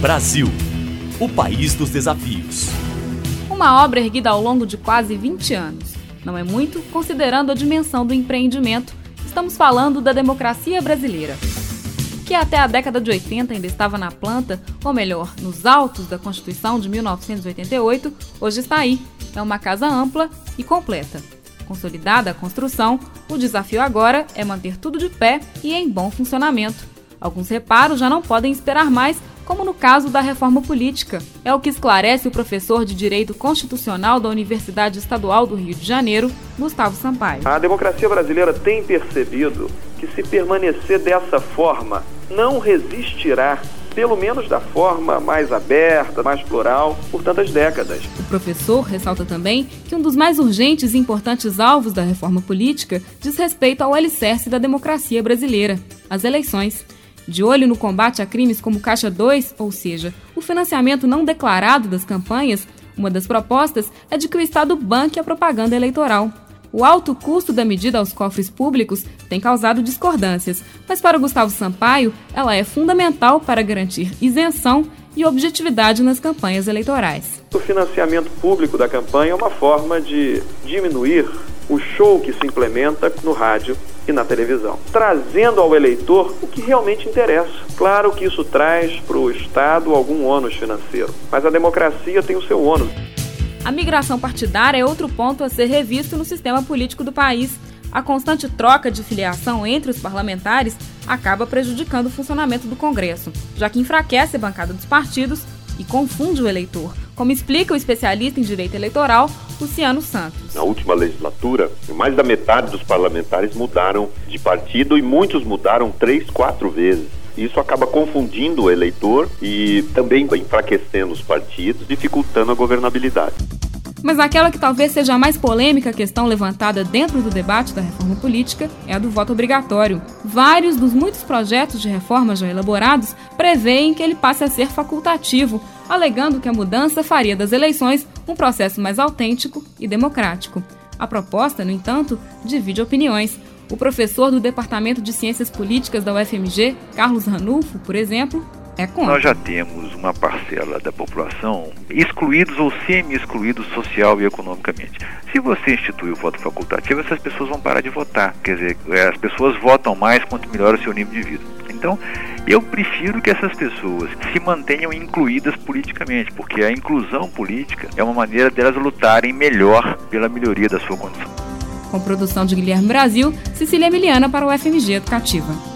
Brasil, o país dos desafios. Uma obra erguida ao longo de quase 20 anos. Não é muito, considerando a dimensão do empreendimento. Estamos falando da democracia brasileira, que até a década de 80 ainda estava na planta, ou melhor, nos autos da Constituição de 1988, hoje está aí. É uma casa ampla e completa. Consolidada a construção, o desafio agora é manter tudo de pé e em bom funcionamento. Alguns reparos já não podem esperar mais, como no caso da reforma política. É o que esclarece o professor de Direito Constitucional da Universidade Estadual do Rio de Janeiro, Gustavo Sampaio. A democracia brasileira tem percebido que, se permanecer dessa forma, não resistirá, pelo menos da forma mais aberta, mais plural, por tantas décadas. O professor ressalta também que um dos mais urgentes e importantes alvos da reforma política diz respeito ao alicerce da democracia brasileira, as eleições. De olho no combate a crimes como Caixa 2, ou seja, o financiamento não declarado das campanhas, uma das propostas é de que o Estado banque a propaganda eleitoral. O alto custo da medida aos cofres públicos tem causado discordâncias, mas para Gustavo Sampaio, ela é fundamental para garantir isenção e objetividade nas campanhas eleitorais. O financiamento público da campanha é uma forma de diminuir o show que se implementa no rádio e na televisão, trazendo ao eleitor o que realmente interessa. Claro que isso traz para o Estado algum ônus financeiro, mas a democracia tem o seu ônus. A migração partidária é outro ponto a ser revisto no sistema político do país. A constante troca de filiação entre os parlamentares acaba prejudicando o funcionamento do Congresso, já que enfraquece a bancada dos partidos e confunde o eleitor, como explica o especialista em direito eleitoral, Luciano Santos. Na última legislatura, mais da metade dos parlamentares mudaram de partido e muitos mudaram 3, 4 vezes. Isso acaba confundindo o eleitor e também enfraquecendo os partidos, dificultando a governabilidade. Mas aquela que talvez seja a mais polêmica questão levantada dentro do debate da reforma política é a do voto obrigatório. Vários dos muitos projetos de reforma já elaborados prevêem que ele passe a ser facultativo, alegando que a mudança faria das eleições um processo mais autêntico e democrático. A proposta, no entanto, divide opiniões. O professor do Departamento de Ciências Políticas da UFMG, Carlos Ranulfo, por exemplo, é contra. Nós já temos uma parcela da população excluídos ou semi-excluídos social e economicamente. Se você instituir o voto facultativo, essas pessoas vão parar de votar. Quer dizer, as pessoas votam mais quanto melhor o seu nível de vida. Então, eu prefiro que essas pessoas se mantenham incluídas politicamente, porque a inclusão política é uma maneira delas lutarem melhor pela melhoria da sua condição. Com produção de Guilherme Brasil, Cecília Emiliana para o UFMG Educativa.